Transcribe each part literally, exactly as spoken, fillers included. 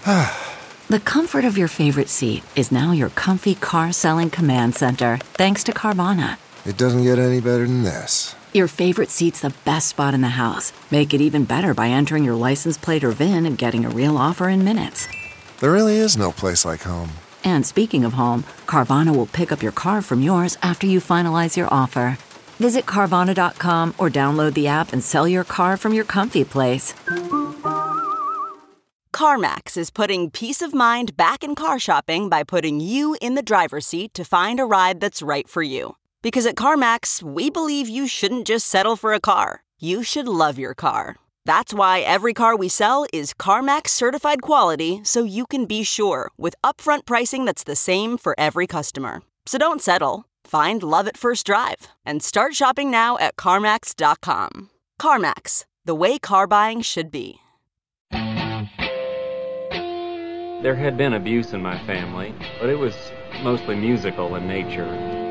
The comfort of your favorite seat is now your comfy car-selling command center, thanks to Carvana. It doesn't get any better than this. Your favorite seat's the best spot in the house. Make it even better by entering your license plate or V I N and getting a real offer in minutes. There really is no place like home. And speaking of home, Carvana will pick up your car from yours after you finalize your offer. Visit Carvana dot com or download the app and sell your car from your comfy place. CarMax is putting peace of mind back in car shopping by putting you in the driver's seat to find a ride that's right for you. Because at CarMax, we believe you shouldn't just settle for a car. You should love your car. That's why every car we sell is CarMax certified quality, so you can be sure with upfront pricing that's the same for every customer. So don't settle. Find love at first drive and start shopping now at CarMax dot com. CarMax, the way car buying should be. There had been abuse in my family, but it was mostly musical in nature.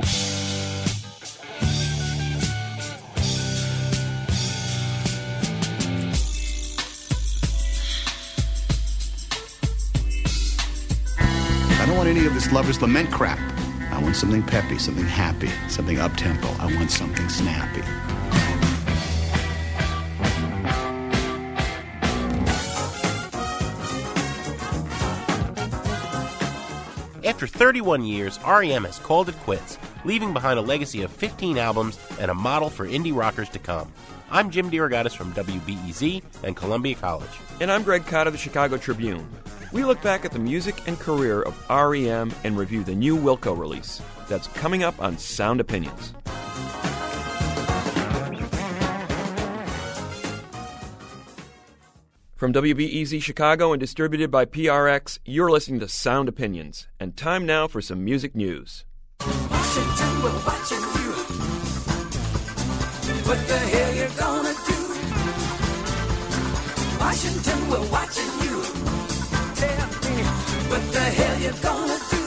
I don't want any of this lover's lament crap. I want something peppy, something happy, something up-tempo. I want something snappy. After thirty-one years, R E M has called it quits, leaving behind a legacy of fifteen albums and a model for indie rockers to come. I'm Jim DeRogatis from W B E Z and Columbia College. And I'm Greg Cotta of the Chicago Tribune. We look back at the music and career of R E M and review the new Wilco release. That's coming up on Sound Opinions. From W B E Z Chicago and distributed by P R X, you're listening to Sound Opinions. And time now for some music news. Washington, we're watching you. What the hell you gonna do? Washington, we're watching you. Tell me, what the hell you gonna do?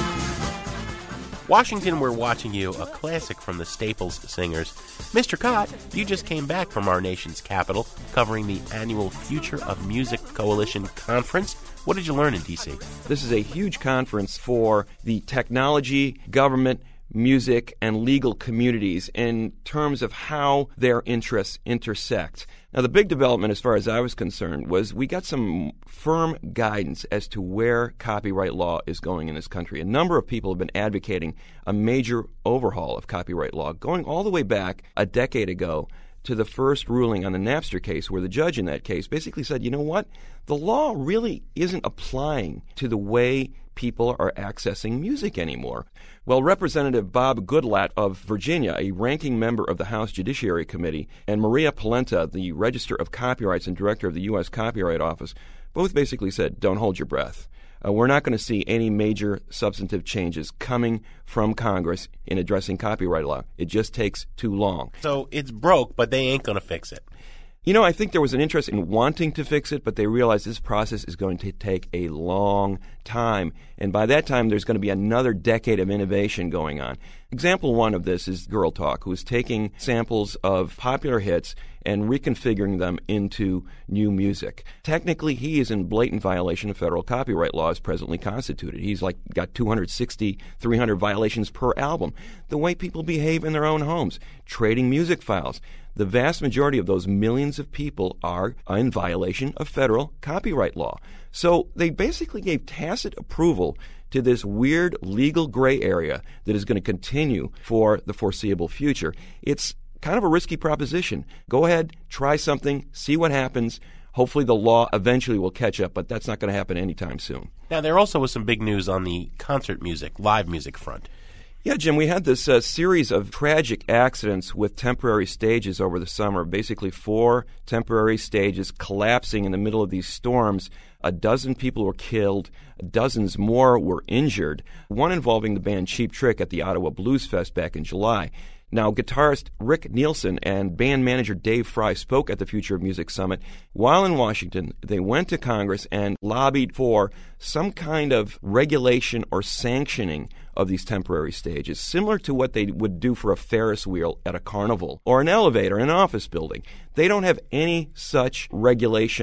Washington, We're Watching You, a classic from the Staples Singers. Mister Cott, you just came back from our nation's capital, covering the annual Future of Music Coalition Conference. What did you learn in D C? This is a huge conference for the technology, government, music, and legal communities in terms of how their interests intersect. Now, the big development, as far as I was concerned, was we got some firm guidance as to where copyright law is going in this country. A number of people have been advocating a major overhaul of copyright law, going all the way back a decade ago to the first ruling on the Napster case, where the judge in that case basically said, you know what, the law really isn't applying to the way people are accessing music anymore. Well, Representative Bob Goodlatte of Virginia, a ranking member of the House Judiciary Committee, and Maria Polenta, the Register of Copyrights and Director of the U S Copyright Office, both basically said, don't hold your breath. Uh, we're not going to see any major substantive changes coming from Congress in addressing copyright law. It just takes too long. So it's broke, but they ain't going to fix it. You know, I think there was an interest in wanting to fix it, but they realized this process is going to take a long time. And by that time, there's going to be another decade of innovation going on. Example one of this is Girl Talk, who is taking samples of popular hits and reconfiguring them into new music. Technically, he is in blatant violation of federal copyright law as presently constituted. He's like got two hundred sixty, three hundred violations per album. The way people behave in their own homes, trading music files. The vast majority of those millions of people are in violation of federal copyright law. So they basically gave tacit approval to this weird legal gray area that is going to continue for the foreseeable future. It's kind of a risky proposition. Go ahead, try something, see what happens. Hopefully the law eventually will catch up, but that's not going to happen anytime soon. Now, there also was some big news on the concert music, live music front. Yeah, Jim, we had this uh, series of tragic accidents with temporary stages over the summer, basically four temporary stages collapsing in the middle of these storms. A dozen people were killed, dozens more were injured, one involving the band Cheap Trick at the Ottawa Blues Fest back in July. Now, guitarist Rick Nielsen and band manager Dave Fry spoke at the Future of Music Summit. While in Washington, they went to Congress and lobbied for some kind of regulation or sanctioning of these temporary stages, similar to what they would do for a Ferris wheel at a carnival or an elevator in an office building. They don't have any such regulation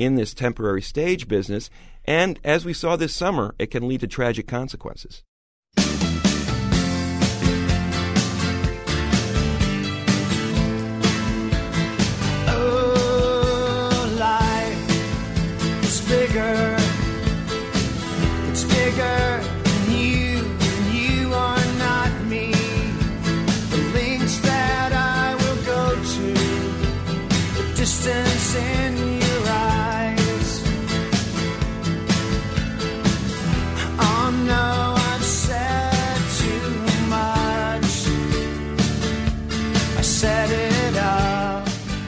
in this temporary stage business. And as we saw this summer, it can lead to tragic consequences. Oh, life is bigger. It's bigger than you, and you are not me. The lengths that I will go to, the distance in your eyes. Oh no, I've said too much. I set it up.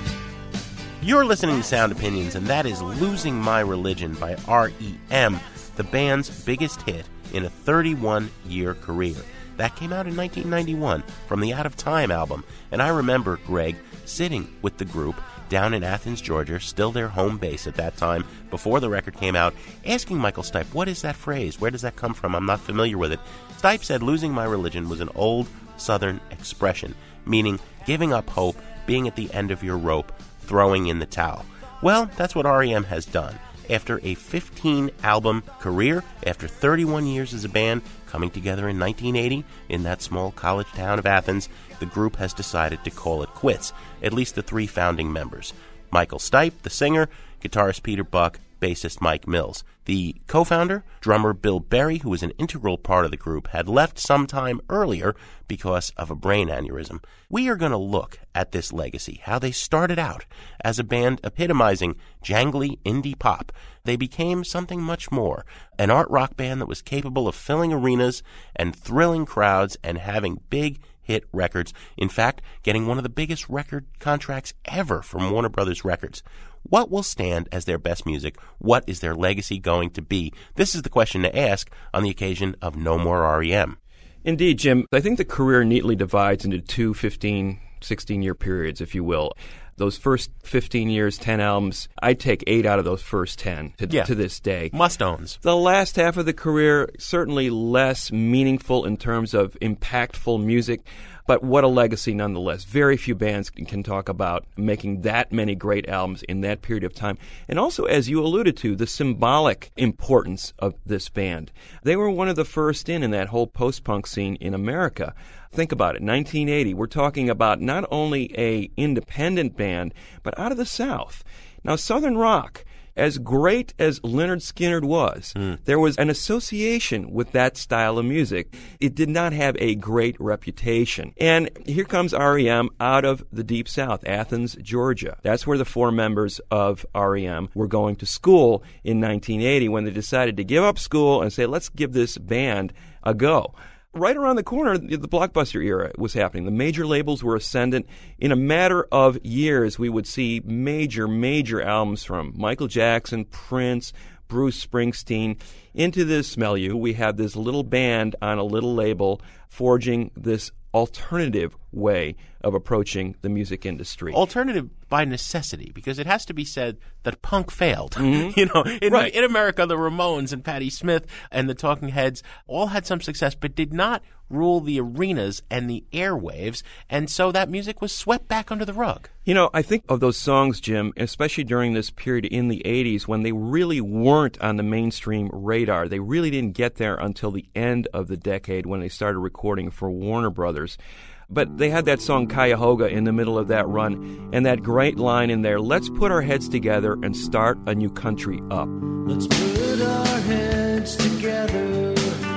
You're listening to Sound Opinions, and that is Losing My Religion by R E M, the band's biggest hit in a thirty-one year career. That came out in nineteen ninety-one from the Out of Time album, and I remember, Greg, sitting with the group down in Athens, Georgia, still their home base at that time, before the record came out, asking Michael Stipe, what is that phrase? Where does that come from? I'm not familiar with it. Stipe said losing my religion was an old Southern expression, meaning giving up hope, being at the end of your rope, throwing in the towel. Well, that's what R E M has done. After a fifteen album career, after thirty-one years as a band, coming together in nineteen eighty in that small college town of Athens, the group has decided to call it quits, at least the three founding members. Michael Stipe, the singer, guitarist Peter Buck, bassist Mike Mills. The co-founder, drummer Bill Berry, who was an integral part of the group, had left sometime earlier because of a brain aneurysm. We are going to look at this legacy, how they started out as a band epitomizing jangly indie pop. They became something much more, an art rock band that was capable of filling arenas and thrilling crowds and having big hit records. In fact, getting one of the biggest record contracts ever from Warner Brothers Records. What will stand as their best music? What is their legacy going to be? This is the question to ask on the occasion of No More R E M. Indeed, Jim. I think the career neatly divides into two fifteen, sixteen-year periods, if you will. Those first fifteen years, ten albums, I take eight out of those first ten to, yeah. to this day. Must-owns. The last half of the career, certainly less meaningful in terms of impactful music, but what a legacy nonetheless. Very few bands can talk about making that many great albums in that period of time. And also, as you alluded to, the symbolic importance of this band. They were one of the first in in that whole post-punk scene in America. Think about it, nineteen eighty, we're talking about not only a independent band, but out of the South. Now, Southern rock, as great as Lynyrd Skynyrd was, mm. there was an association with that style of music. It did not have a great reputation. And here comes R E M out of the Deep South, Athens, Georgia. That's where the four members of R E M were going to school in nineteen eighty when they decided to give up school and say, let's give this band a go. Right around the corner, the Blockbuster era was happening. The major labels were ascendant. In a matter of years, we would see major, major albums from Michael Jackson, Prince, Bruce Springsteen. Into this milieu, we have this little band on a little label forging this alternative way of approaching the music industry. Alternative by necessity, because it has to be said that punk failed. Mm-hmm. You know, in, right. in America, the Ramones and Patti Smith and the Talking Heads all had some success, but did not rule the arenas and the airwaves, and so that music was swept back under the rug. You know, I think of those songs, Jim, especially during this period in the eighties when they really weren't on the mainstream radar. They really didn't get there until the end of the decade when they started recording for Warner Brothers. But they had that song Cuyahoga in the middle of that run, and that great line in there, let's put our heads together and start a new country up. Let's put our heads together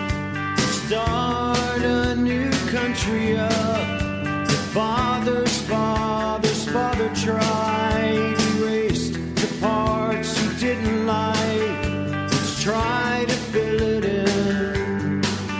to start a new country up. The father's father's father tried, erased the parts he didn't like. Let's try to fill it in.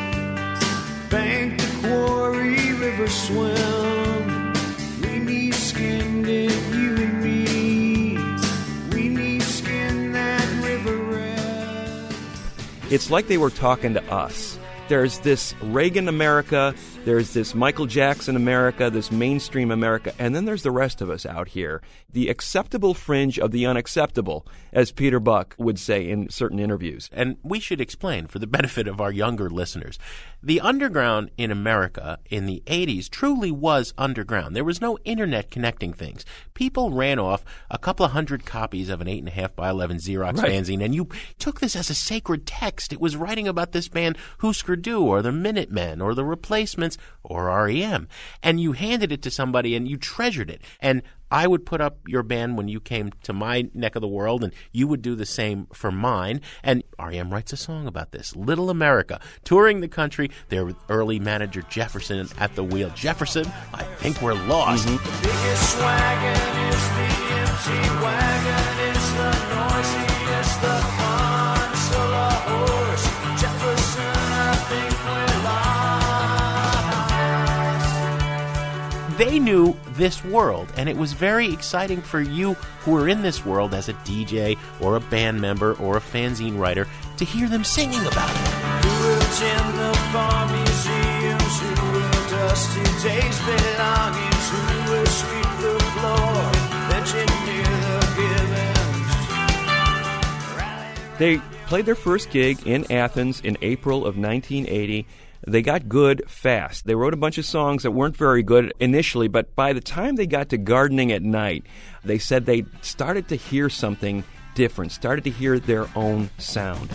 Bank the quarry, river swim. We need skinned it, you and me. We need skin that river red. It's like they were talking to us. There's this Reagan America, there's this Michael Jackson America, this mainstream America, and then there's the rest of us out here. The acceptable fringe of the unacceptable, as Peter Buck would say in certain interviews. And we should explain, for the benefit of our younger listeners, the underground in America in the eighties truly was underground. There was no internet connecting things. People ran off a couple of hundred copies of an eight and a half by eleven Xerox Right. fanzine, and you took this as a sacred text. It was writing about this band Husker Du or the Minutemen or the Replacements or R E M, and you handed it to somebody and you treasured it. And I would put up your band when you came to my neck of the world, and you would do the same for mine. And R E M writes a song about this, Little America, touring the country. Their early manager Jefferson at the wheel. Jefferson, I think we're lost. The biggest wagon is the empty wagon. It's the noisiest, the console of horse. Jefferson, I think we're lost. They knew this world, and it was very exciting for you who were in this world as a D J or a band member or a fanzine writer to hear them singing about it. Who will tend the farm museums? Who will dusty days belongings? Who will sweep the floor? Engineer the Gibbons. They played their first gig in Athens in April of nineteen eighty. They got good fast. They wrote a bunch of songs that weren't very good initially, but by the time they got to Gardening at Night, they said they started to hear something different, started to hear their own sound.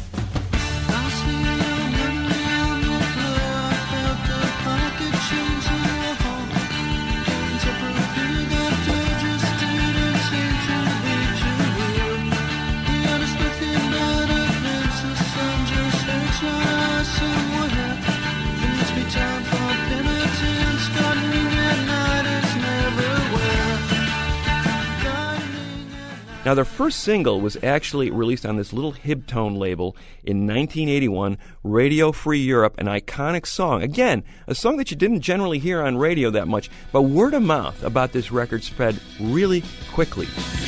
Now, their first single was actually released on this little Hibtone label in nineteen eighty-one, Radio Free Europe, an iconic song. Again, a song that you didn't generally hear on radio that much, but word of mouth about this record spread really quickly.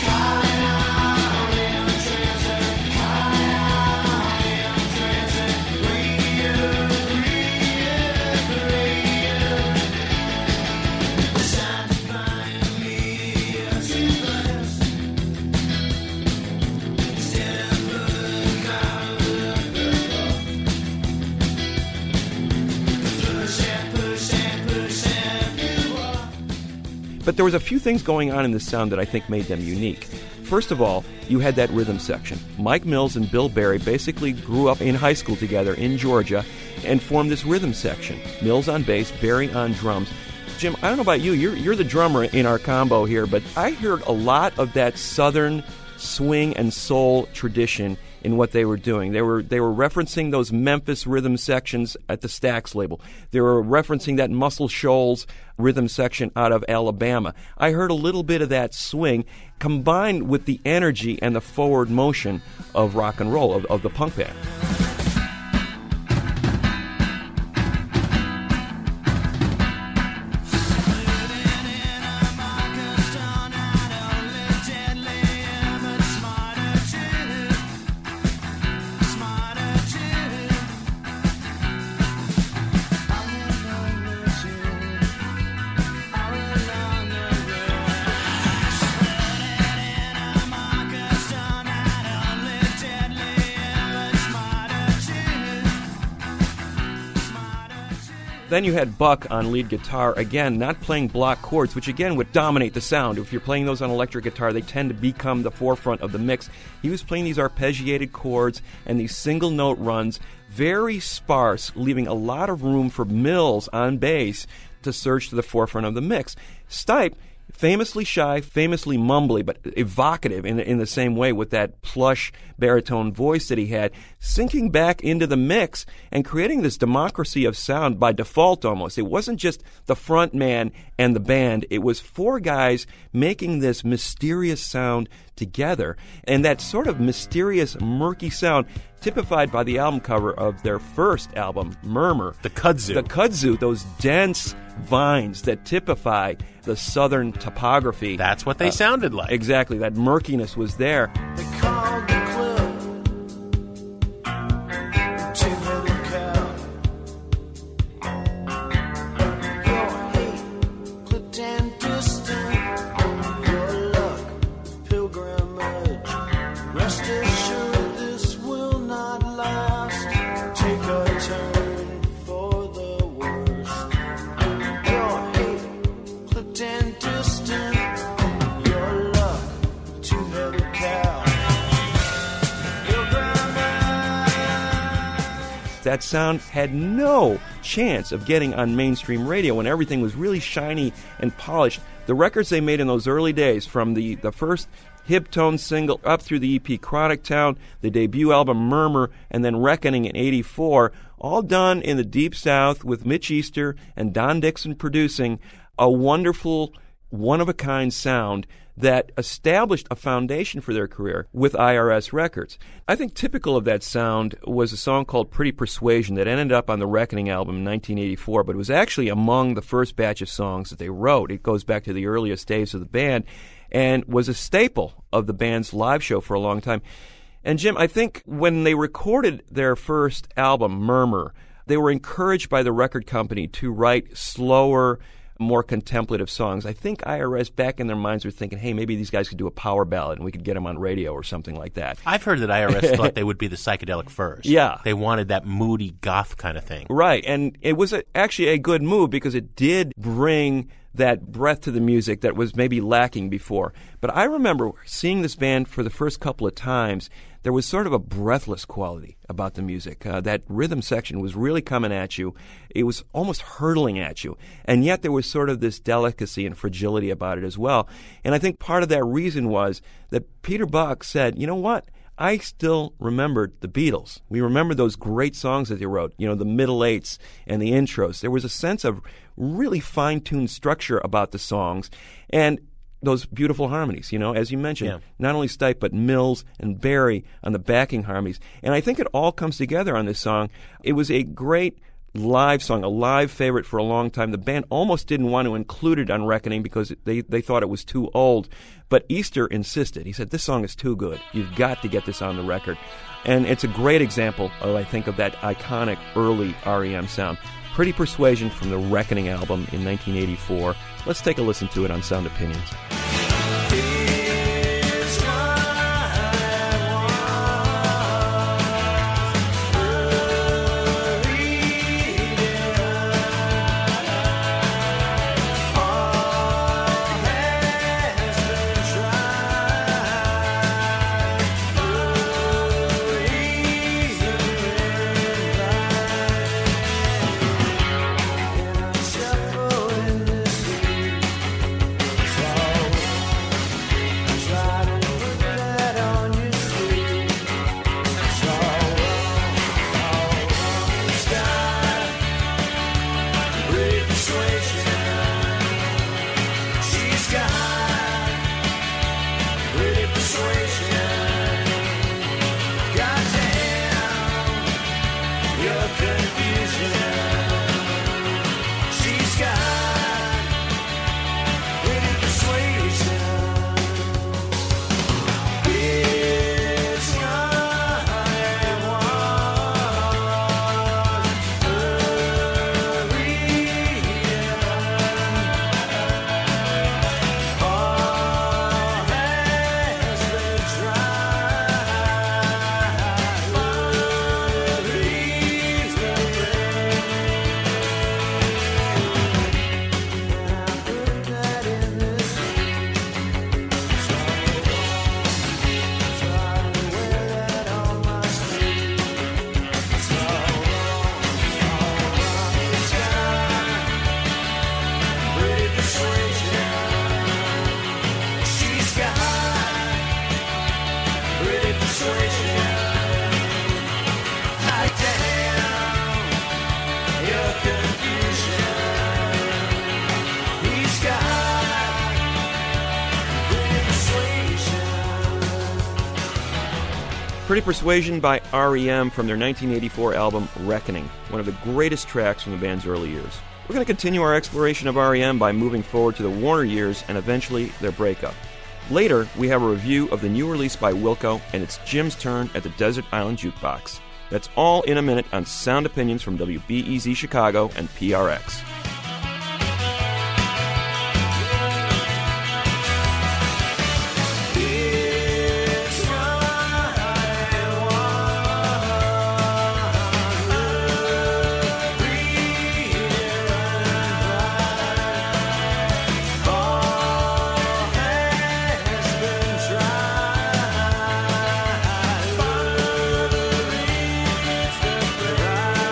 But there was a few things going on in this sound that I think made them unique. First of all, you had that rhythm section. Mike Mills and Bill Berry basically grew up in high school together in Georgia and formed this rhythm section. Mills on bass, Berry on drums. Jim, I don't know about you, you're, you're the drummer in our combo here, but I heard a lot of that southern swing and soul tradition in what they were doing. They were they were referencing those Memphis rhythm sections at the Stax label. They were referencing that Muscle Shoals rhythm section out of Alabama. I heard a little bit of that swing combined with the energy and the forward motion of rock and roll, of, of the punk band. Then you had Buck on lead guitar, again, not playing block chords, which again would dominate the sound. If you're playing those on electric guitar, they tend to become the forefront of the mix. He was playing these arpeggiated chords and these single note runs, very sparse, leaving a lot of room for Mills on bass to surge to the forefront of the mix. Stipe, famously shy, famously mumbly, but evocative in, in the same way with that plush baritone voice that he had, sinking back into the mix and creating this democracy of sound by default almost. It wasn't just the front man and the band. It was four guys making this mysterious sound together. And that sort of mysterious, murky sound typified by the album cover of their first album, Murmur. The kudzu. The kudzu, those dense vines that typify the southern topography. That's what they uh, sounded like. Exactly. That murkiness was there. They called the club Tin Little Cow. that sound had no chance of getting on mainstream radio when everything was really shiny and polished. The records they made in those early days, from the, the first Hip-Tone single up through the E P Chronic Town, the debut album Murmur, and then Reckoning in eighty-four, all done in the Deep South with Mitch Easter and Don Dixon producing, a wonderful, one-of-a-kind sound that established a foundation for their career with I R S Records. I think typical of that sound was a song called Pretty Persuasion that ended up on the Reckoning album in nineteen eighty-four, but it was actually among the first batch of songs that they wrote. It goes back to the earliest days of the band and was a staple of the band's live show for a long time. And Jim, I think when they recorded their first album, Murmur, they were encouraged by the record company to write slower, more contemplative songs. I think I R S back in their minds were thinking, hey, maybe these guys could do a power ballad and we could get them on radio or something like that. I've heard that I R S thought they would be the psychedelic Furs. Yeah. They wanted that moody goth kind of thing. Right, and it was a, actually a good move because it did bring that breath to the music that was maybe lacking before. But I remember seeing this band for the first couple of times. There was sort of a breathless quality about the music. Uh, that rhythm section was really coming at you. It was almost hurtling at you. And yet there was sort of this delicacy and fragility about it as well. And I think part of that reason was that Peter Buck said, you know what? I still remembered the Beatles. We remember those great songs that they wrote, you know, the middle eights and the intros. There was a sense of really fine-tuned structure about the songs and those beautiful harmonies, you know, as you mentioned. Yeah. Not only Stipe, but Mills and Barry on the backing harmonies. And I think it all comes together on this song. It was a great live song, a live favorite for a long time. The band almost didn't want to include it on Reckoning because they, they thought it was too old. But Easter insisted. He said, this song is too good. You've got to get this on the record. And it's a great example, of, I think, of that iconic early R E M sound. Pretty Persuasion from the Reckoning album in nineteen eighty-four. Let's take a listen to it on Sound Opinions. Pretty Persuasion by R E M from their nineteen eighty-four album Reckoning, one of the greatest tracks from the band's early years. We're going to continue our exploration of R E M by moving forward to the Warner years and eventually their breakup. Later, we have a review of the new release by Wilco, and it's Jim's turn at the Desert Island Jukebox. That's all in a minute on Sound Opinions from W B E Z Chicago and P R X. Right.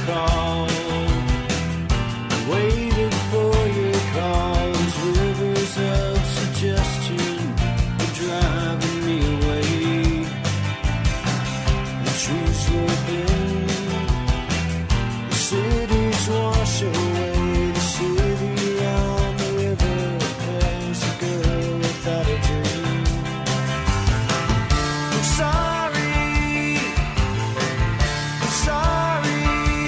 call. I waited for your calls, rivers of suggestion were driving me away. The trees were bent, the cities wash away, the city on the river as a girl without a dream. I'm sorry, I'm sorry,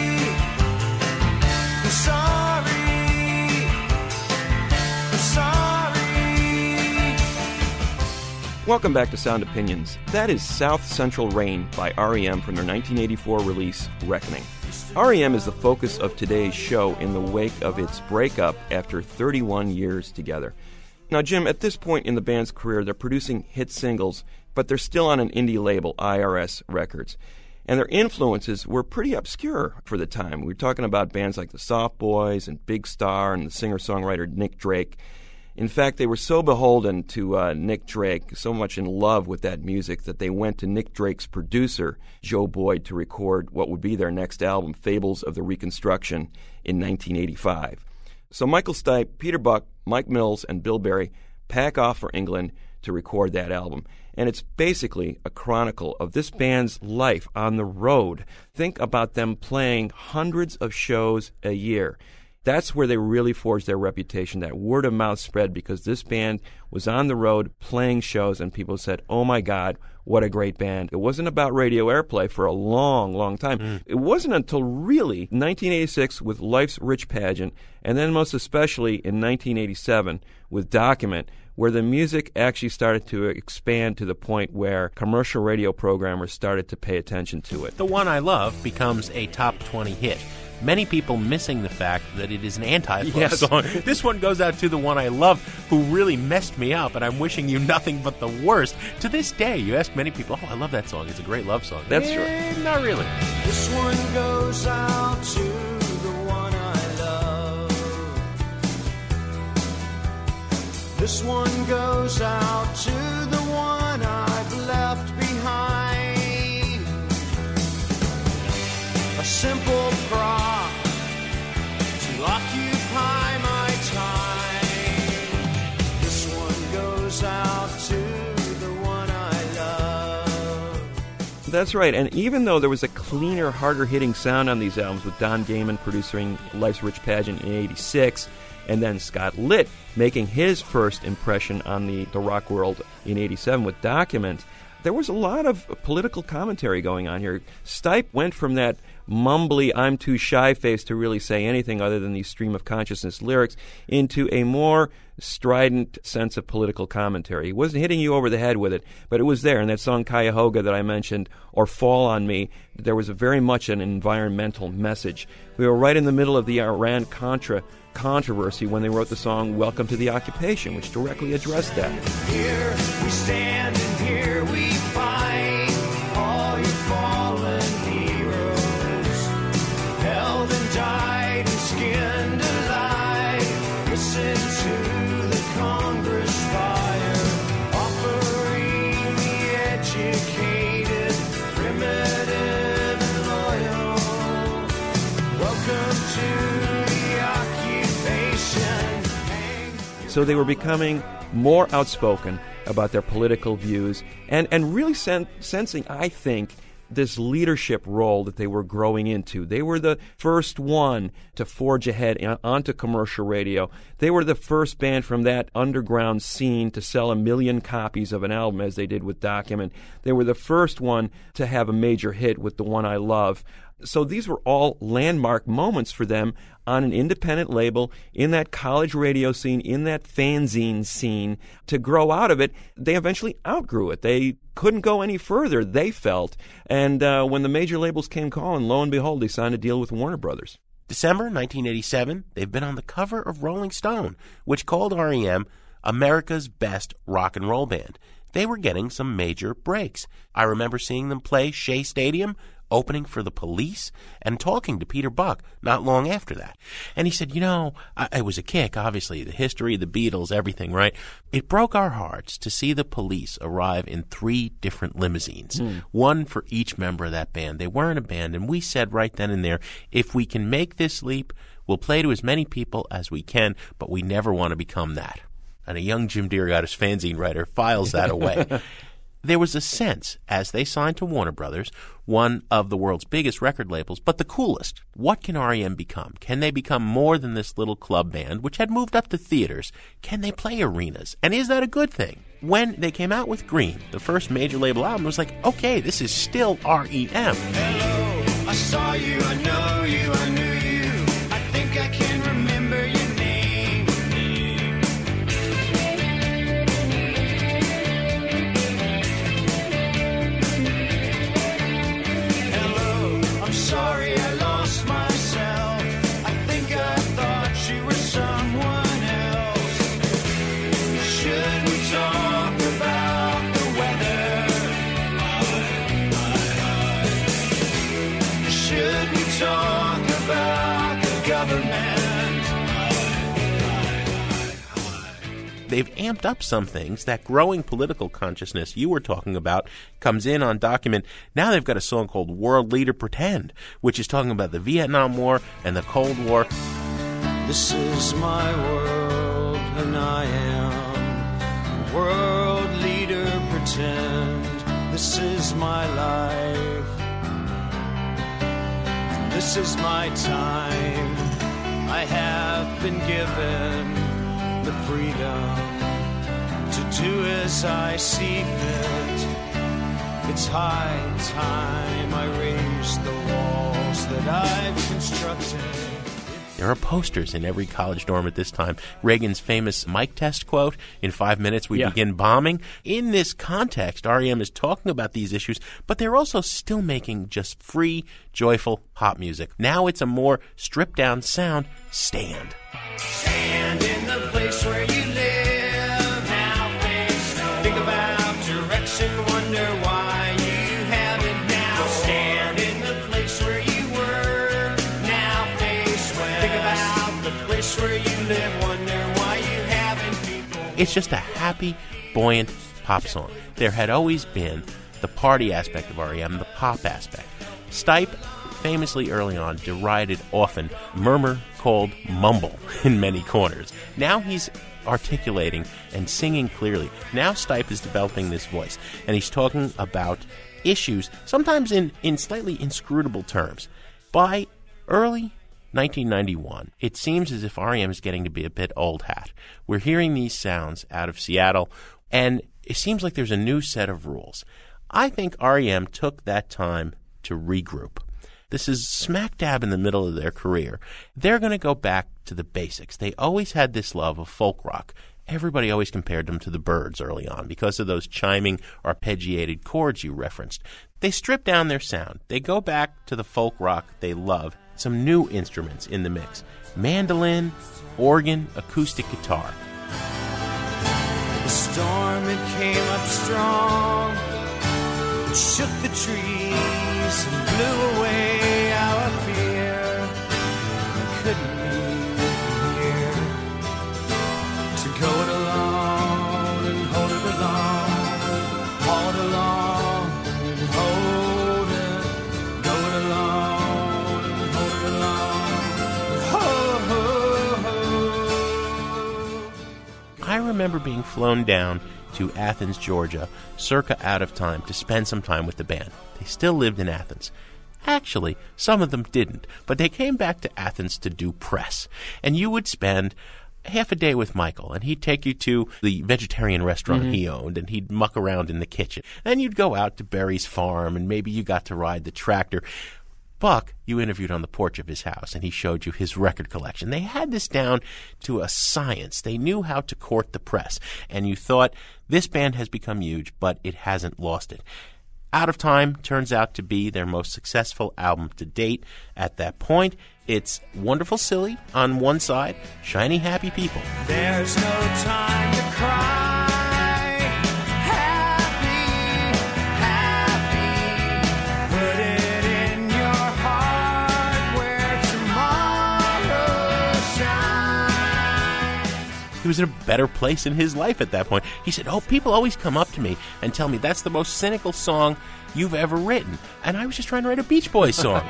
I'm sorry, I'm sorry. Welcome back to Sound Opinions. That is South Central Rain by R E M from their nineteen eighty-four release, Reckoning. R E M is the focus of today's show in the wake of its breakup after thirty-one years together. Now, Jim, at this point in the band's career, they're producing hit singles, but they're still on an indie label, I R S Records. And their influences were pretty obscure for the time. We were talking about bands like the Soft Boys and Big Star and the singer-songwriter Nick Drake. In fact, they were so beholden to uh, Nick Drake, so much in love with that music, that they went to Nick Drake's producer, Joe Boyd, to record what would be their next album, Fables of the Reconstruction, in nineteen eighty-five. So Michael Stipe, Peter Buck, Mike Mills, and Bill Berry pack off for England to record that album. And it's basically a chronicle of this band's life on the road. Think about them playing hundreds of shows a year. That's where they really forged their reputation. That word of mouth spread because this band was on the road playing shows and people said, oh my God, what a great band. It wasn't about radio airplay for a long, long time. Mm. It wasn't until really nineteen eighty-six with Life's Rich Pageant, and then most especially in nineteen eighty-seven with Document, where the music actually started to expand to the point where commercial radio programmers started to pay attention to it. The One I Love becomes a top twenty hit. Many people missing the fact that it is an anti-love yes. song. This one goes out to The One I Love, who really messed me up, and I'm wishing you nothing but the worst. To this day, you ask many people, oh, I love that song. It's a great love song. That's eh, true. Not really. This one goes out to the one I love. This one goes out to the one I've left behind. A simple prop to occupy my time. This one goes out to the one I love. That's right, and even though there was a cleaner, harder-hitting sound on these albums, with Don Gaiman producing Life's Rich Pageant in eighty-six, and then Scott Litt making his first impression on the, the rock world in eighty-seven with Document, there was a lot of political commentary going on here. Stipe went from that mumbly, I'm too shy face to really say anything other than these stream of consciousness lyrics into a more strident sense of political commentary. He wasn't hitting you over the head with it, but it was there. In that song Cuyahoga that I mentioned, or Fall on Me, there was a very much an environmental message. We were right in the middle of the Iran-Contra controversy when they wrote the song Welcome to the Occupation, which directly addressed that. Here we stand and here we fight, all your fallen heroes, held and died and skinned alive. Listen to the Congress fire, offering the educated, primitive and loyal. Welcome to So they were becoming more outspoken about their political views and, and really sen- sensing, I think, this leadership role that they were growing into. They were the first one to forge ahead in, onto commercial radio. They were the first band from that underground scene to sell a million copies of an album, as they did with Document. They were the first one to have a major hit with The One I Love. So these were all landmark moments for them on an independent label, in that college radio scene, in that fanzine scene. To grow out of it, they eventually outgrew it. They couldn't go any further, they felt. And uh, when the major labels came calling, lo and behold, they signed a deal with Warner Brothers. December nineteen eighty-seven, they've been on the cover of Rolling Stone, which called R E M America's best rock and roll band. They were getting some major breaks. I remember seeing them play Shea Stadium, opening for the Police and talking to Peter Buck not long after that. And he said, you know, I, it was a kick, obviously, the history, the Beatles, everything, right? It broke our hearts to see the Police arrive in three different limousines, mm. one for each member of that band. They weren't a band, and we said right then and there, if we can make this leap, we'll play to as many people as we can, but we never want to become that. And a young Jim DeRogatis fanzine writer files that away. There was a sense, as they signed to Warner Brothers, one of the world's biggest record labels, but the coolest. What can R E M become? Can they become more than this little club band, which had moved up to theaters? Can they play arenas? And is that a good thing? When they came out with Green, the first major label album, it was like, okay, this is still R E M. Hello, I saw you, I know you, I knew you. I think I can remember your name. Hello, I'm sorry I lost myself. I think I thought you were someone else. Should we talk about the weather? Should we talk about the government? They've amped up some things. That growing political consciousness you were talking about comes in on Document. Now they've got a song called World Leader Pretend, which is talking about the Vietnam War and the Cold War. This is my world, and I am a world leader. Pretend this is my life. This is my time. I have been given the freedom to do as I see fit. It's high time I raise the walls that I've constructed. There are posters in every college dorm at this time. Reagan's famous mic test quote, in five minutes we yeah. begin bombing. In this context, R E M is talking about these issues, but they're also still making just free, joyful pop music. Now it's a more stripped-down sound. Stand. Stand in the place where you live. Now face no. Think about direction, wonder why you haven't now. Stand in the place where you were. Now face west. Think about the place where you live, wonder why you haven't people. It's just a happy, buoyant pop song. There had always been the party aspect of R E M, the pop aspect. Stipe, famously early on, derided often murmur called mumble in many corners. Now he's articulating and singing clearly. Now Stipe is developing this voice, and he's talking about issues, sometimes in, in slightly inscrutable terms. By early nineteen ninety-one, it seems as if R E M is getting to be a bit old hat. We're hearing these sounds out of Seattle, and it seems like there's a new set of rules. I think R E M took that time to regroup. This is smack dab in the middle of their career. They're going to go back to the basics. They always had this love of folk rock. Everybody always compared them to the Byrds early on because of those chiming, arpeggiated chords you referenced. They strip down their sound. They go back to the folk rock they love. Some new instruments in the mix. Mandolin, organ, acoustic guitar. The storm, it came up strong, it shook the trees and blew away our fear. I couldn't be here to go it alone and hold it alone, hold it alone and hold it, go it alone and hold it alone, ho, ho, ho. I remember being flown down to Athens, Georgia, circa out of time, to spend some time with the band. They still lived in Athens. Actually, some of them didn't, but they came back to Athens to do press. And you would spend half a day with Michael, and he'd take you to the vegetarian restaurant mm-hmm. he owned, and he'd muck around in the kitchen. Then you'd go out to Berry's farm, and maybe you got to ride the tractor. Buck, you interviewed on the porch of his house, and he showed you his record collection. They had this down to a science. They knew how to court the press. And you thought, this band has become huge, but it hasn't lost it. Out of Time turns out to be their most successful album to date. At that point, it's Wonderful Silly on one side, Shiny Happy People. There's no time to cry. Happy, happy. Put it in he was in a better place in his life at that point. He said, oh, people always come up to me and tell me that's the most cynical song you've ever written. And I was just trying to write a Beach Boys song.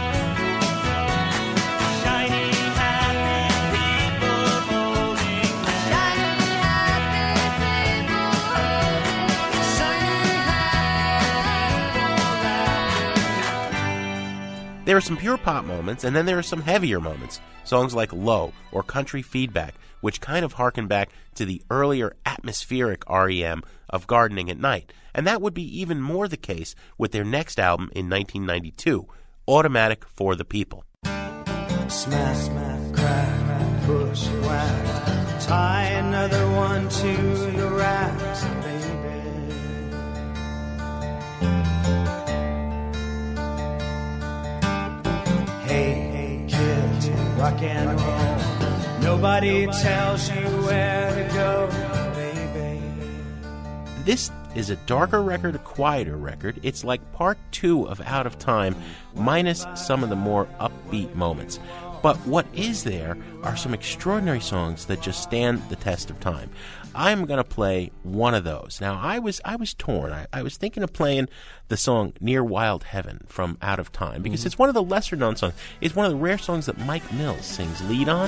There are some pure pop moments, and then there are some heavier moments. Songs like Low or Country Feedback, which kind of harken back to the earlier atmospheric R E M of Gardening at Night. And that would be even more the case with their next album in nineteen ninety-two, Automatic for the People. Smack, smack, crack, push, whack, tie another one to the racks, baby. Hey, hey, kid, rock and roll. Nobody tells you where to go, baby. This is a darker record, a quieter record. It's like part two of Out of Time, minus some of the more upbeat moments. But what is there are some extraordinary songs that just stand the test of time. I'm going to play one of those. Now, I was I was torn. I, I was thinking of playing the song Near Wild Heaven from Out of Time because mm-hmm. it's one of the lesser-known songs. It's one of the rare songs that Mike Mills sings lead on.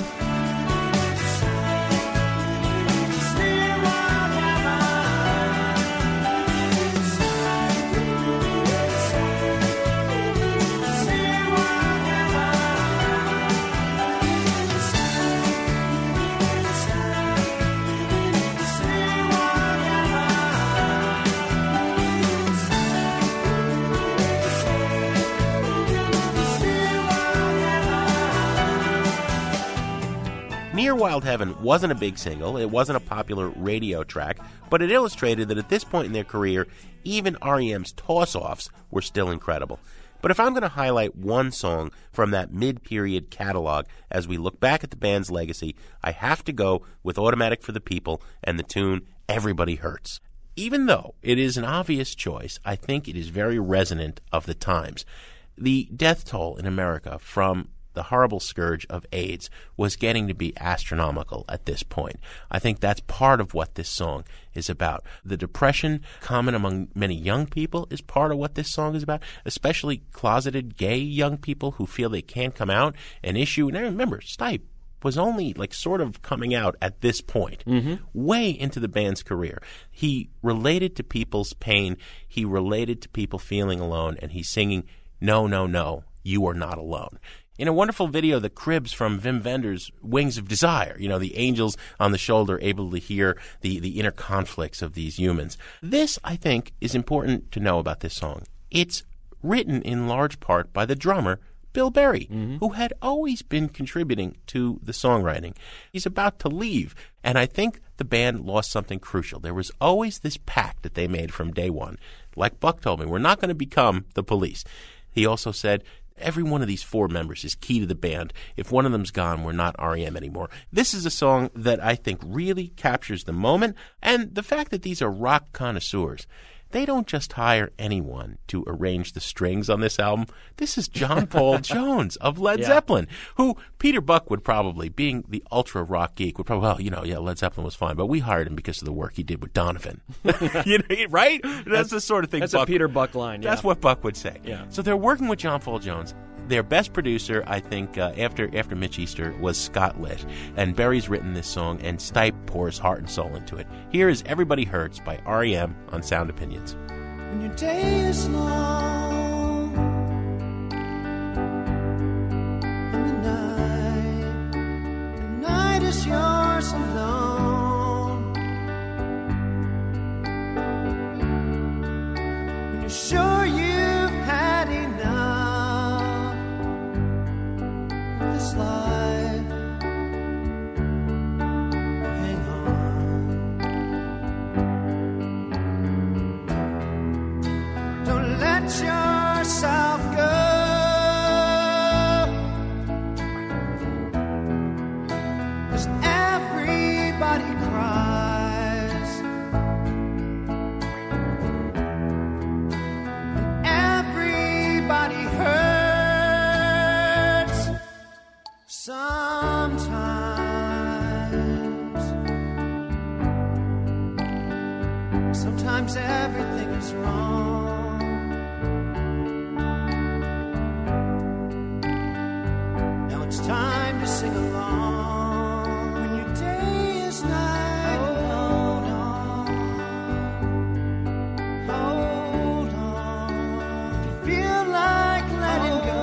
Near Wild Heaven wasn't a big single, it wasn't a popular radio track, but it illustrated that at this point in their career, even R E M's toss-offs were still incredible. But if I'm going to highlight one song from that mid-period catalog as we look back at the band's legacy, I have to go with Automatic for the People and the tune Everybody Hurts. Even though it is an obvious choice, I think it is very resonant of the times. The death toll in America from the horrible scourge of AIDS was getting to be astronomical at this point. I think that's part of what this song is about. The depression common among many young people is part of what this song is about, especially closeted gay young people who feel they can't come out and issue. And I remember, Stipe was only like sort of coming out at this point, mm-hmm. way into the band's career. He related to people's pain. He related to people feeling alone, and he's singing, "No, no, no, you are not alone." In a wonderful video, the cribs from Wim Wenders' Wings of Desire, you know, the angels on the shoulder able to hear the, the inner conflicts of these humans. This, I think, is important to know about this song. It's written in large part by the drummer, Bill Berry, mm-hmm. who had always been contributing to the songwriting. He's about to leave, and I think the band lost something crucial. There was always this pact that they made from day one. Like Buck told me, we're not going to become the Police. He also said, every one of these four members is key to the band. If one of them's gone, we're not R E M anymore. This is a song that I think really captures the moment, and the fact that these are rock connoisseurs. They don't just hire anyone to arrange the strings on this album. This is John Paul Jones of Led yeah. Zeppelin, who Peter Buck would probably, being the ultra rock geek, would probably, well, you know, yeah, Led Zeppelin was fine, but we hired him because of the work he did with Donovan. you know, right? That's, that's the sort of thing That's Buck, a Peter Buck line, yeah. That's what Buck would say. Yeah. So they're working with John Paul Jones. Their best producer, I think, uh, after after Mitch Easter, was Scott Litt. And Berry's written this song, and Stipe pours heart and soul into it. Here is Everybody Hurts by R E M on Sound Opinions. When your day is long and the night, the night is yours alone. When you're sure you've had enough of this life, hang on. Don't let yourself go. 'Cause everybody cries, and everybody hurts sometimes. sometimes everything is wrong. Now it's time to sing along. When your day is night, hold on, hold on. If you feel like letting go,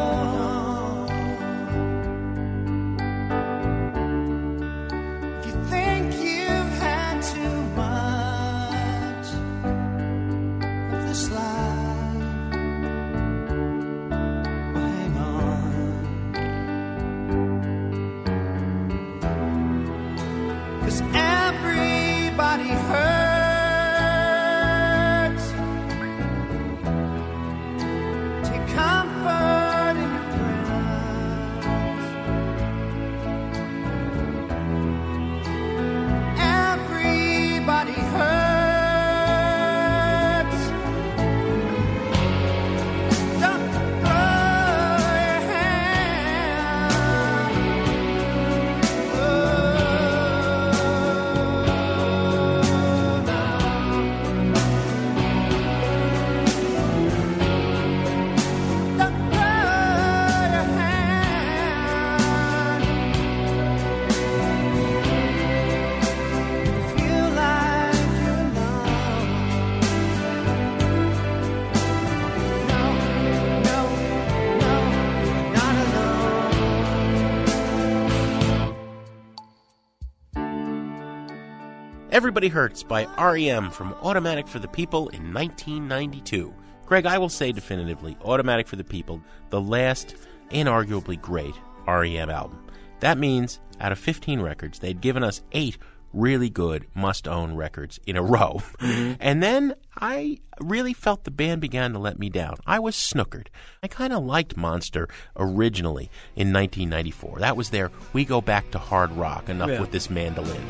if you think you've had too much of this life, well, hang on. 'Cause everybody hurts. Take comfort in your friends. Everybody hurts. Don't throw your hand. Oh, no. Don't throw your hand. Feel like you're alone. No, no, no, you're not alone. Everybody Hurts by R E M from Automatic for the People in nineteen ninety-two. Greg, I will say definitively, Automatic for the People, the last, inarguably great R E M album. That means out of fifteen records, they'd given us eight really good must-own records in a row. And then I really felt the band began to let me down. I was snookered. I kind of liked Monster originally in nineteen ninety-four. That was their We Go Back to Hard Rock, enough Yeah. with this mandolin.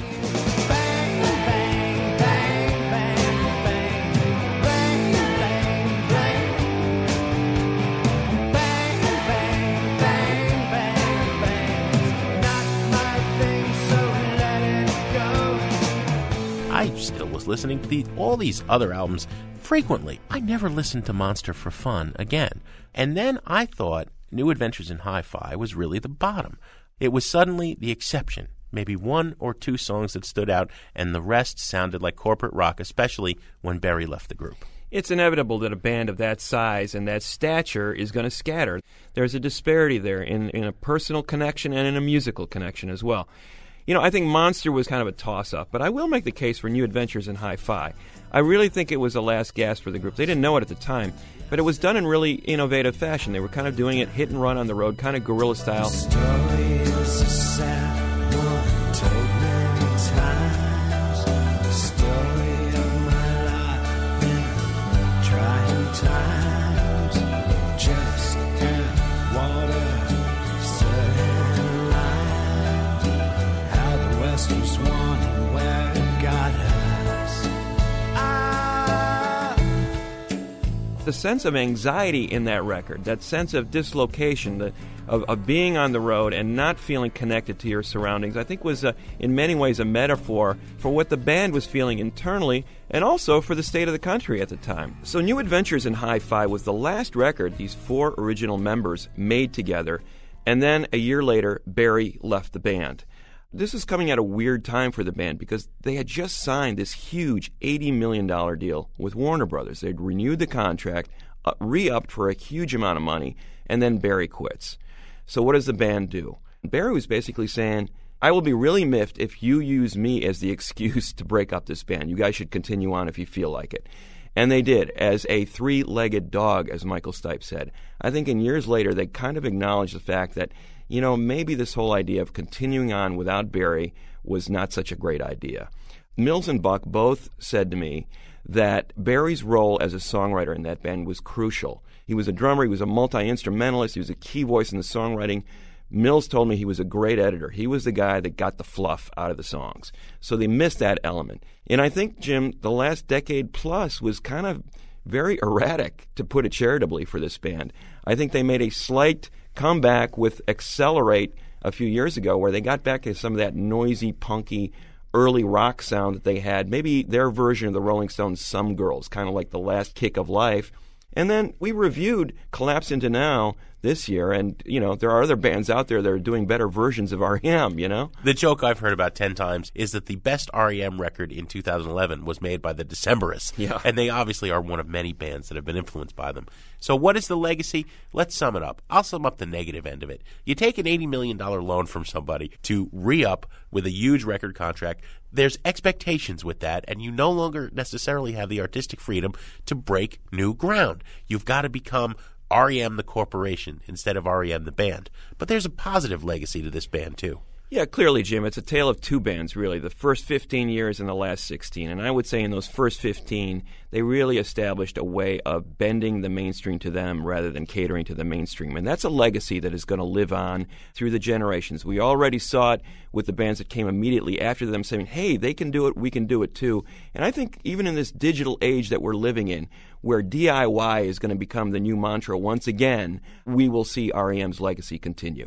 I still was listening to the, all these other albums frequently. I never listened to Monster for fun again. And then I thought New Adventures in Hi-Fi was really the bottom. It was suddenly the exception. Maybe one or two songs that stood out, and the rest sounded like corporate rock, especially when Berry left the group. It's inevitable that a band of that size and that stature is going to scatter. There's a disparity there in, in a personal connection and in a musical connection as well. You know, I think Monster was kind of a toss-up, but I will make the case for New Adventures in Hi-Fi. I really think it was a last gasp for the group. They didn't know it at the time, but it was done in really innovative fashion. They were kind of doing it hit and run on the road, kind of guerrilla style. Story is a sad one, told many times. The story of my life in trying times. Just have water, certain light. How the West was won and where it got us. Ah. The sense of anxiety in that record, that sense of dislocation, the, of, of being on the road and not feeling connected to your surroundings, I think was uh, in many ways a metaphor for what the band was feeling internally and also for the state of the country at the time. So New Adventures in Hi-Fi was the last record these four original members made together, and then a year later, Berry left the band. This is coming at a weird time for the band because they had just signed this huge eighty million dollars deal with Warner Brothers. They'd renewed the contract, uh, re-upped for a huge amount of money, and then Berry quits. So what does the band do? Berry was basically saying, I will be really miffed if you use me as the excuse to break up this band. You guys should continue on if you feel like it. And they did, as a three-legged dog, as Michael Stipe said. I think in years later, they kind of acknowledged the fact that, you know, maybe this whole idea of continuing on without Berry was not such a great idea. Mills and Buck both said to me that Berry's role as a songwriter in that band was crucial. He was a drummer, he was a multi-instrumentalist, he was a key voice in the songwriting. Mills told me he was a great editor. He was the guy that got the fluff out of the songs. So they missed that element. And I think, Jim, the last decade plus was kind of very erratic, to put it charitably, for this band. I think they made a slight comeback with Accelerate a few years ago, where they got back to some of that noisy, punky, early rock sound that they had, maybe their version of the Rolling Stones' Some Girls, kind of like the last kick of life. And then we reviewed Collapse Into Now this year, and, you know, there are other bands out there that are doing better versions of R E M, you know? The joke I've heard about ten times is that the best R E M record in two thousand eleven was made by the Decemberists. Yeah. And they obviously are one of many bands that have been influenced by them. So what is the legacy? Let's sum it up. I'll sum up the negative end of it. You take an eighty million dollars loan from somebody to re-up with a huge record contract. There's expectations with that, and you no longer necessarily have the artistic freedom to break new ground. You've got to become R E M the corporation instead of R E M the band. But there's a positive legacy to this band, too. Yeah, clearly, Jim. It's a tale of two bands, really, the first fifteen years and the last sixteen. And I would say in those first fifteen, they really established a way of bending the mainstream to them rather than catering to the mainstream. And that's a legacy that is going to live on through the generations. We already saw it with the bands that came immediately after them saying, hey, they can do it, we can do it too. And I think even in this digital age that we're living in, where D I Y is going to become the new mantra once again, we will see R E M's legacy continue.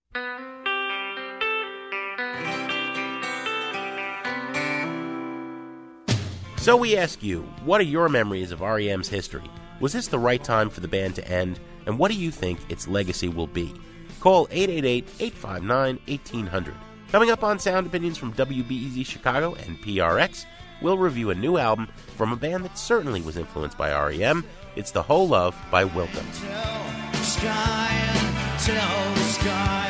So we ask you, what are your memories of R E M's history? Was this the right time for the band to end? And what do you think its legacy will be? Call eight eight eight, eight five nine, one eight zero zero. Coming up on Sound Opinions from W B E Z Chicago and P R X, we'll review a new album from a band that certainly was influenced by R E M. It's The Whole Love by Wilco. Tell the sky and tell the sky.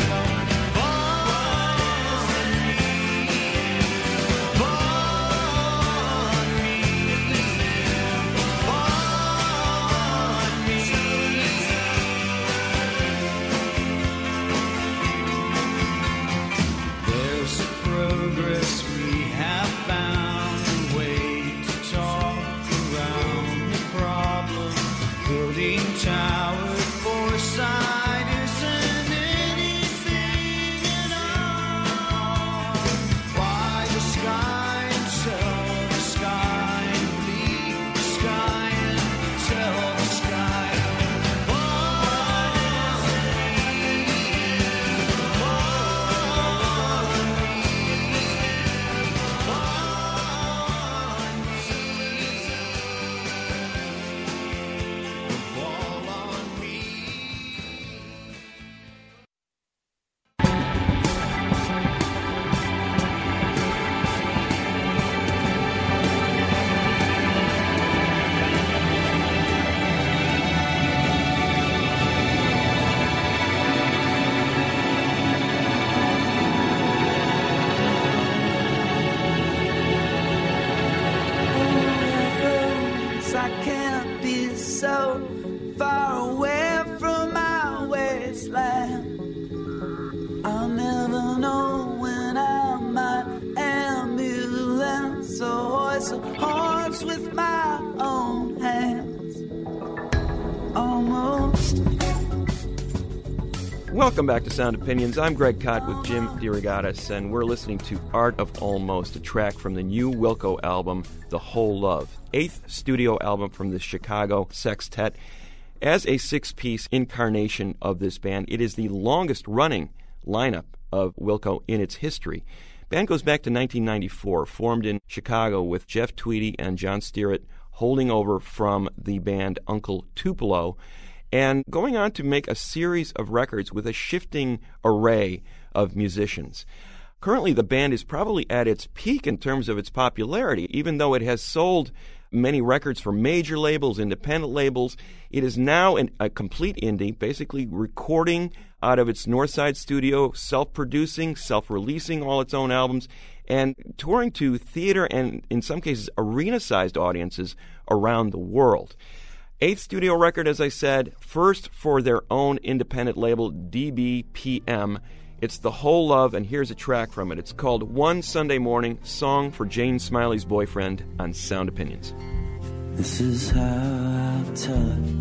Welcome back to Sound Opinions. I'm Greg Kot with Jim DeRogatis, and we're listening to Art of Almost, a track from the new Wilco album, The Whole Love, eighth studio album from the Chicago Sextet. As a six-piece incarnation of this band, it is the longest-running lineup of Wilco in its history. Band goes back to nineteen ninety-four, formed in Chicago with Jeff Tweedy and John Stearett holding over from the band Uncle Tupelo, and going on to make a series of records with a shifting array of musicians. Currently, the band is probably at its peak in terms of its popularity. Even though it has sold many records for major labels, independent labels, it is now an, a complete indie, basically recording out of its Northside studio, self-producing, self-releasing all its own albums, and touring to theater and, in some cases, arena-sized audiences around the world. Eighth studio record, as I said, first for their own independent label, D B P M. It's The Whole Love, and here's a track from it. It's called One Sunday Morning, Song for Jane Smiley's Boyfriend on Sound Opinions. This is how I'll tell it.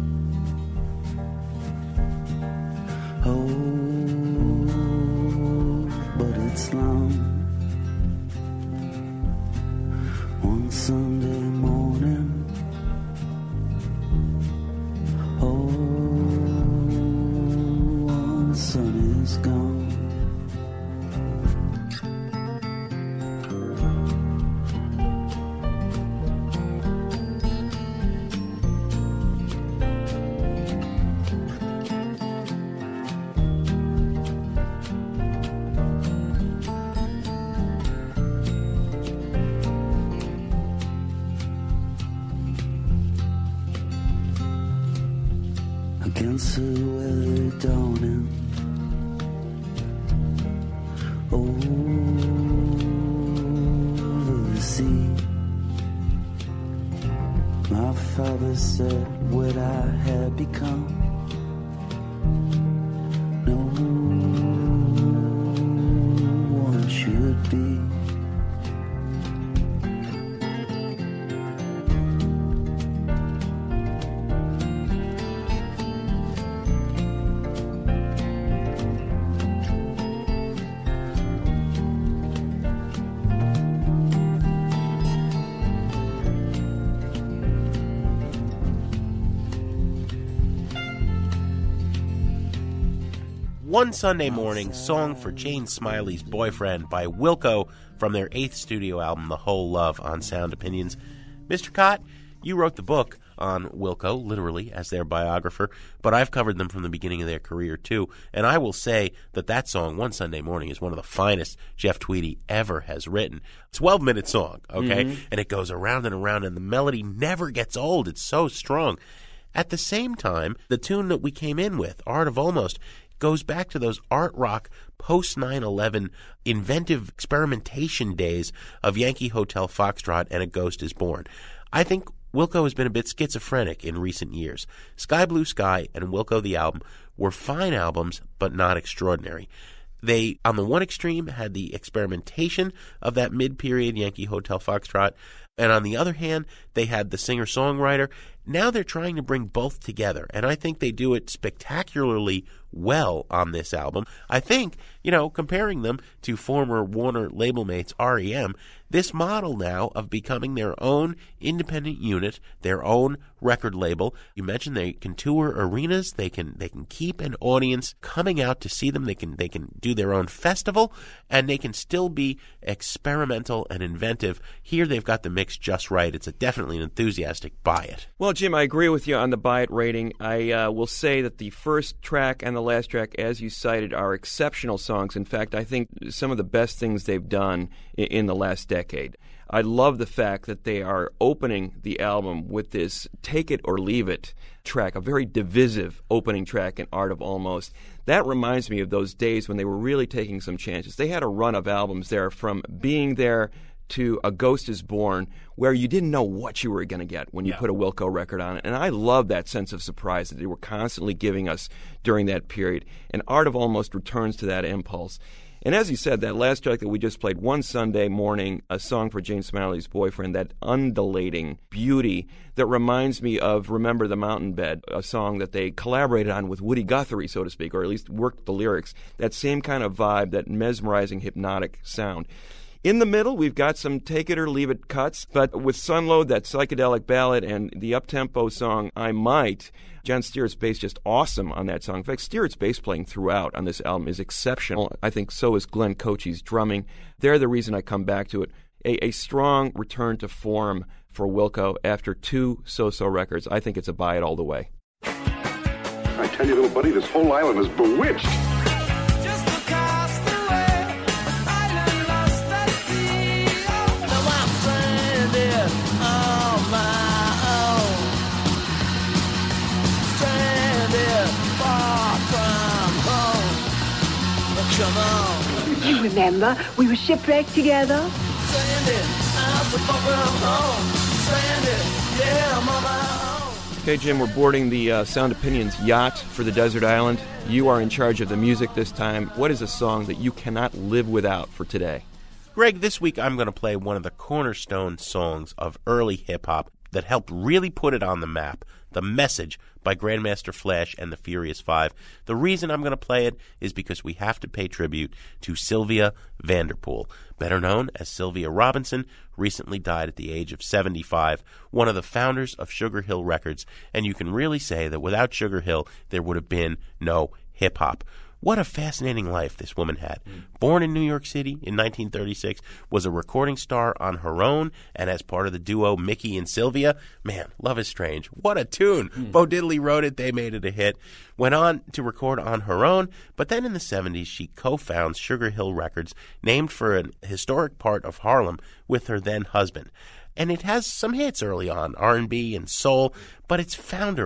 Oh, but it's long. One Sunday morning. Oh, the sun is gone. once a weather dawning over the sea. My father said what I had become, no one should be. One Sunday Morning, song for Jane Smiley's Boyfriend by Wilco from their eighth studio album, The Whole Love, on Sound Opinions. Mister Cott, you wrote the book on Wilco, literally, as their biographer, but I've covered them from the beginning of their career, too, and I will say that that song, One Sunday Morning, is one of the finest Jeff Tweedy ever has written. twelve-minute song, okay? Mm-hmm. And it goes around and around, and the melody never gets old. It's so strong. At the same time, the tune that we came in with, Art of Almost, goes back to those art rock post nine eleven inventive experimentation days of Yankee Hotel Foxtrot and A Ghost is Born. I think Wilco has been a bit schizophrenic in recent years. Sky Blue Sky and Wilco the Album were fine albums, but not extraordinary. They, on the one extreme, had the experimentation of that mid-period Yankee Hotel Foxtrot, and on the other hand, they had the singer-songwriter. Now they're trying to bring both together, and I think they do it spectacularly well on this album. I think, you know, comparing them to former Warner label mates R E M, this model now of becoming their own independent unit, their own record label. You mentioned they can tour arenas, they can they can keep an audience coming out to see them, they can they can do their own festival, and they can still be experimental and inventive. Here they've got the mix just right. It's a definitely an enthusiastic buy it. Well, Jim, I agree with you on the buy it rating. I uh, will say that the first track and the last track, as you cited, are exceptional songs. In fact, I think some of the best things they've done in, in the last decade. I love the fact that they are opening the album with this Take It or Leave It track, a very divisive opening track in Art of Almost. That reminds me of those days when they were really taking some chances. They had a run of albums there, from Being There to A Ghost is Born, where you didn't know what you were going to get when you yeah. put a Wilco record on it. And I love that sense of surprise that they were constantly giving us during that period. And Art of Almost returns to that impulse. And as you said, that last track that we just played, One Sunday Morning, a song for Jane Smiley's Boyfriend, that undulating beauty that reminds me of Remember the Mountain Bed, a song that they collaborated on with Woody Guthrie, so to speak, or at least worked the lyrics. That same kind of vibe, that mesmerizing, hypnotic sound. In the middle, we've got some Take It or Leave It cuts, but with Sunload, that psychedelic ballad, and the up-tempo song, I Might, John Stewart's bass just awesome on that song. In fact, Stewart's bass playing throughout on this album is exceptional. I think so is Glenn Cochie's drumming. They're the reason I come back to it. A, a strong return to form for Wilco after two so-so records. I think it's a buy it all the way. I tell you, little buddy, this whole island is bewitched. Come on. You remember, we were shipwrecked together. Okay, Jim, we're boarding the uh, Sound Opinions yacht for the desert island. You are in charge of the music this time. What is a song that you cannot live without for today? Greg, this week I'm going to play one of the cornerstone songs of early hip-hop that helped really put it on the map, The Message by Grandmaster Flash and the Furious Five. The reason I'm going to play it is because we have to pay tribute to Sylvia Vanderpool, better known as Sylvia Robinson, recently died at the age of seventy-five, one of the founders of Sugar Hill Records, and you can really say that without Sugar Hill, there would have been no hip-hop. What a fascinating life this woman had. Born in New York City in nineteen thirty-six, was a recording star on her own, and as part of the duo Mickey and Sylvia, man, Love is Strange. What a tune. Mm. Bo Diddley wrote it, they made it a hit. Went on to record on her own, but then in the seventies, she co-founds Sugar Hill Records, named for an historic part of Harlem, with her then husband. And it has some hits early on, R and B and soul, but its foundering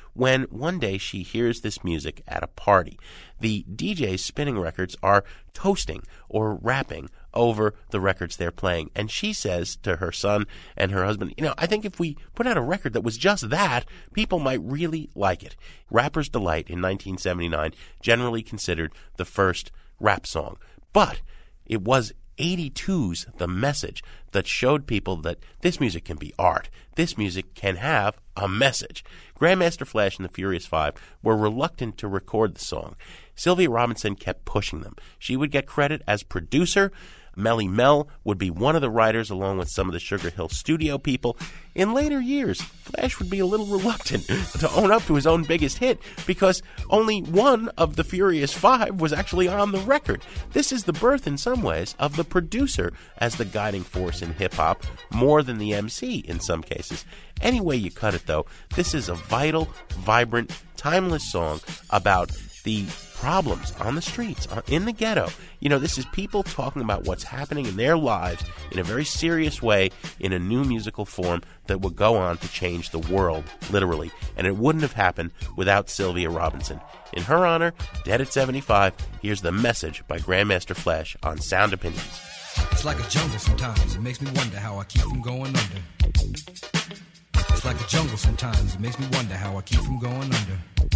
when one day she hears this music at a party. The D Js spinning records are toasting or rapping over the records they're playing. And she says to her son and her husband, you know, I think if we put out a record that was just that, people might really like it. Rapper's Delight in nineteen seventy-nine, generally considered the first rap song. But it was eighty-two's The Message that showed people that this music can be art. This music can have a message. Grandmaster Flash and the Furious Five were reluctant to record the song. Sylvia Robinson kept pushing them. She would get credit as producer. Melly Mel would be one of the writers along with some of the Sugar Hill Studio people. In later years, Flash would be a little reluctant to own up to his own biggest hit because only one of the Furious Five was actually on the record. This is the birth, in some ways, of the producer as the guiding force in hip-hop, more than the M C in some cases. Any way you cut it, though, this is a vital, vibrant, timeless song about the problems on the streets, in the ghetto. You know, this is people talking about what's happening in their lives in a very serious way in a new musical form that will go on to change the world, literally. And it wouldn't have happened without Sylvia Robinson. In her honor, dead at seventy-five, here's The Message by Grandmaster Flash on Sound Opinions. It's like a jungle sometimes. It makes me wonder how I keep from going under. It's like a jungle sometimes. It makes me wonder how I keep from going under.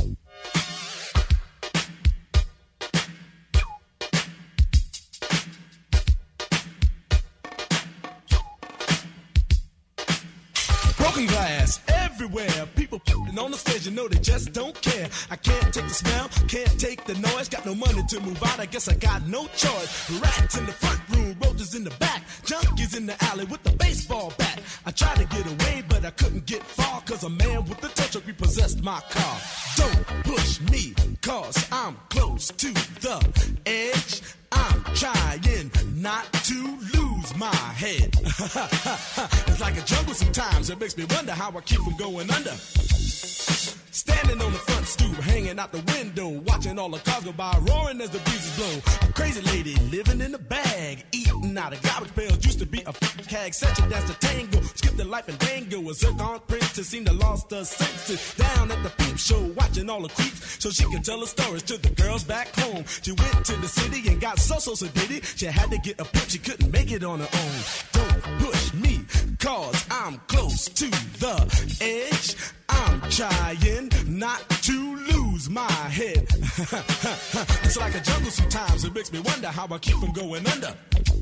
Broken glass everywhere. People on the stage, you know they just don't care. I can't take the smell, can't take the noise. Got no money to move out, I guess I got no choice. Rats in the front room, roaches in the back, junkies in the alley with the baseball bat. I tried to get away, but I couldn't get far, cause a man with a tow truck repossessed my car. Don't push me, cause I'm close to the edge. I'm trying not to lose my head. It's like a jungle sometimes. It makes me wonder how I keep from going under. Standing on the front stoop, hanging out the window, watching all the cars go by, roaring as the breezes blow. A crazy lady living in a bag, eating out of garbage pails. Used to be a f***ing hag, such a dance to tango. Skipped the life and dango. A zircon princess seemed to lost her senses. Down at the peep show, watching all the creeps, so she could tell her stories to the girls back home. She went to the city and got so so so did it. She had to get a pimp, she couldn't make it on her own. Don't push me, cause I'm close to the edge. I'm trying not to lose my head. It's like a jungle sometimes. It makes me wonder how I keep from going under.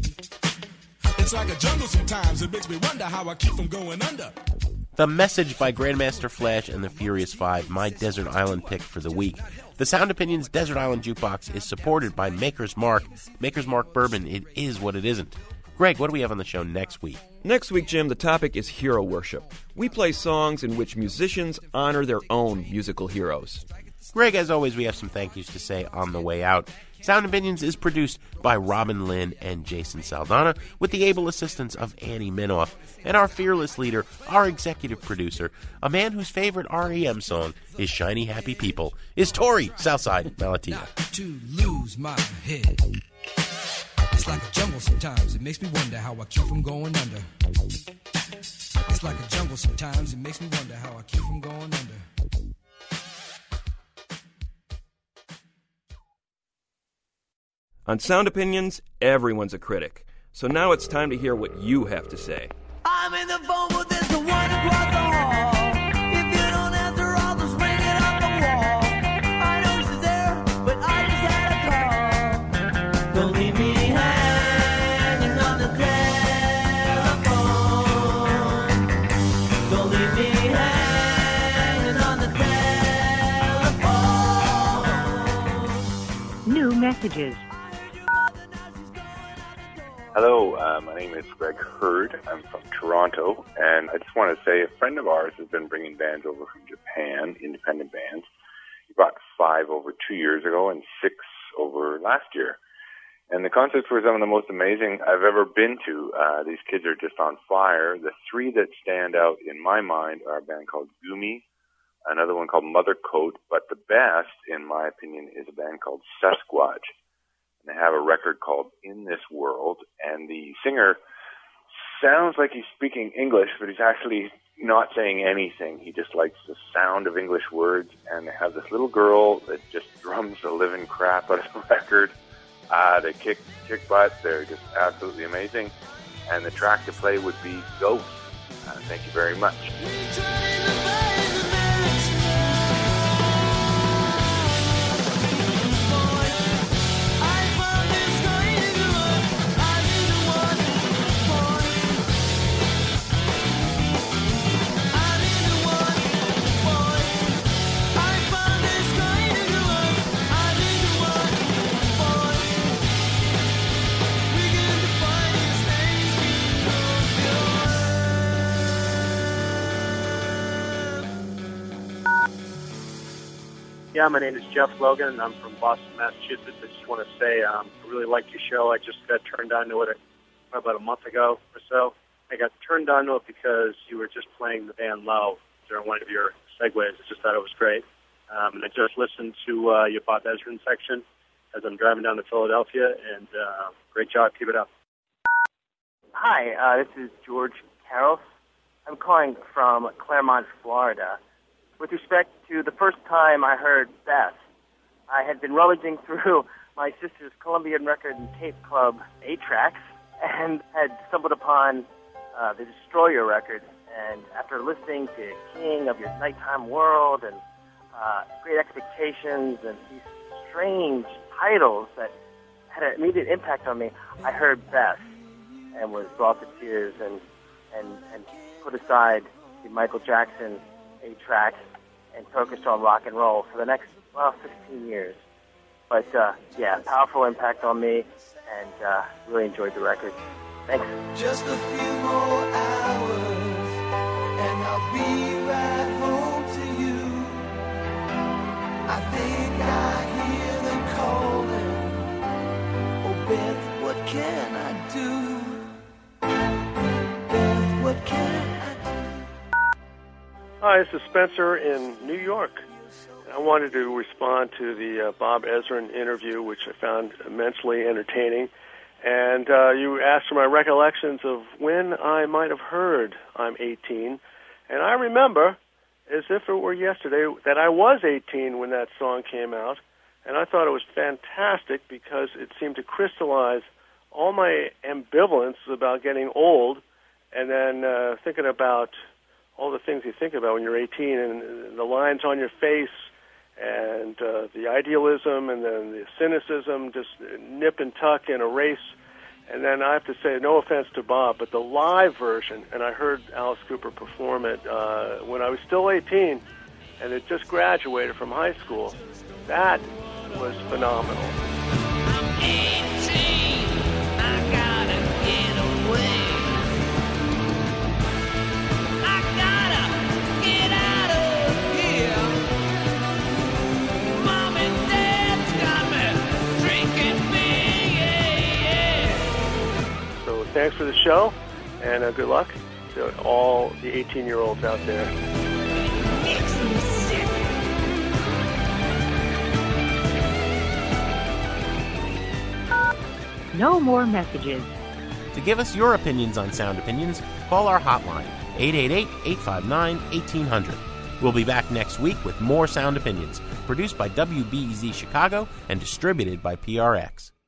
It's like a jungle sometimes. It makes me wonder how I keep from going under. The Message by Grandmaster Flash and the Furious Five, my Desert Island pick for the week. The Sound Opinions Desert Island Jukebox is supported by Maker's Mark. Maker's Mark Bourbon, it is what it isn't. Greg, what do we have on the show next week? Next week, Jim, the topic is hero worship. We play songs in which musicians honor their own musical heroes. Greg, as always, we have some thank yous to say on the way out. Sound Opinions is produced by Robin Lynn and Jason Saldana with the able assistance of Annie Minoff. And our fearless leader, our executive producer, a man whose favorite R E M song is Shiny Happy People, is Tori Southside Malatia. Not to lose my head. It's like a jungle sometimes. It makes me wonder how I keep from going under. It's like a jungle sometimes. It makes me wonder how I keep from going under. On Sound Opinions, everyone's a critic. So now it's time to hear what you have to say. I'm in the phone, but there's the one across the hall. If you don't answer, I'll just ring it up the wall. I know she's there, but I just had a call. Don't leave me hanging on the telephone. Don't leave me hanging on the telephone. New messages. Hello, uh, my name is Greg Hurd. I'm from Toronto, and I just want to say a friend of ours has been bringing bands over from Japan, independent bands. He brought five over two years ago and six over last year. And the concerts were some of the most amazing I've ever been to. Uh, these kids are just on fire. The three that stand out in my mind are a band called Gumi, another one called Mother Coat, but the best, in my opinion, is a band called Sasquatch. And they have a record called In This World, and the singer sounds like he's speaking English, but he's actually not saying anything. He just likes the sound of English words, and they have this little girl that just drums the living crap out of the record. Uh, they kick, kick butt. They're just absolutely amazing. And the track to play would be Ghost. Uh, thank you very much. Yeah, my name is Jeff Logan. I'm from Boston, Massachusetts. I just want to say um, I really like your show. I just got turned on to it about a month ago or so. I got turned on to it because you were just playing the band Low during one of your segues. I just thought it was great. Um, and I just listened to uh, your Bob Ezrin section as I'm driving down to Philadelphia, and uh, great job. Keep it up. Hi, uh, this is George Carroll. I'm calling from Claremont, Florida. With respect to the first time I heard Beth, I had been rummaging through my sister's Columbian Record and Tape Club eight tracks and had stumbled upon uh, the Destroyer record. And after listening to King of Your Nighttime World and uh, Great Expectations and these strange titles that had an immediate impact on me, I heard Beth and was brought to tears and, and, and put aside the Michael Jackson eight tracks and focused on rock and roll for the next, well, fifteen years. But, uh, yeah, powerful impact on me, and uh, really enjoyed the record. Thanks. Just a few more hours, and I'll be right home to you. I think I hear them calling. Oh, Beth, what can I do? Beth, what can I do? Hi, this is Spencer in New York. I wanted to respond to the uh, Bob Ezrin interview, which I found immensely entertaining. And uh, you asked for my recollections of when I might have heard I'm eighteen. And I remember, as if it were yesterday, that I was eighteen when that song came out. And I thought it was fantastic because it seemed to crystallize all my ambivalence about getting old and then uh, thinking about all the things you think about when you're eighteen, and the lines on your face, and uh, the idealism, and then the cynicism, just nip and tuck and erase. And then I have to say, no offense to Bob, but the live version, and I heard Alice Cooper perform it uh, when I was still eighteen, and it just graduated from high school. That was phenomenal. I'm eighteen, I gotta get away. Thanks for the show, and uh, good luck to all the eighteen-year-olds out there. No more messages. To give us your opinions on Sound Opinions, call our hotline, eight eight eight, eight five nine, one eight zero zero. We'll be back next week with more Sound Opinions, produced by W B E Z Chicago and distributed by P R X.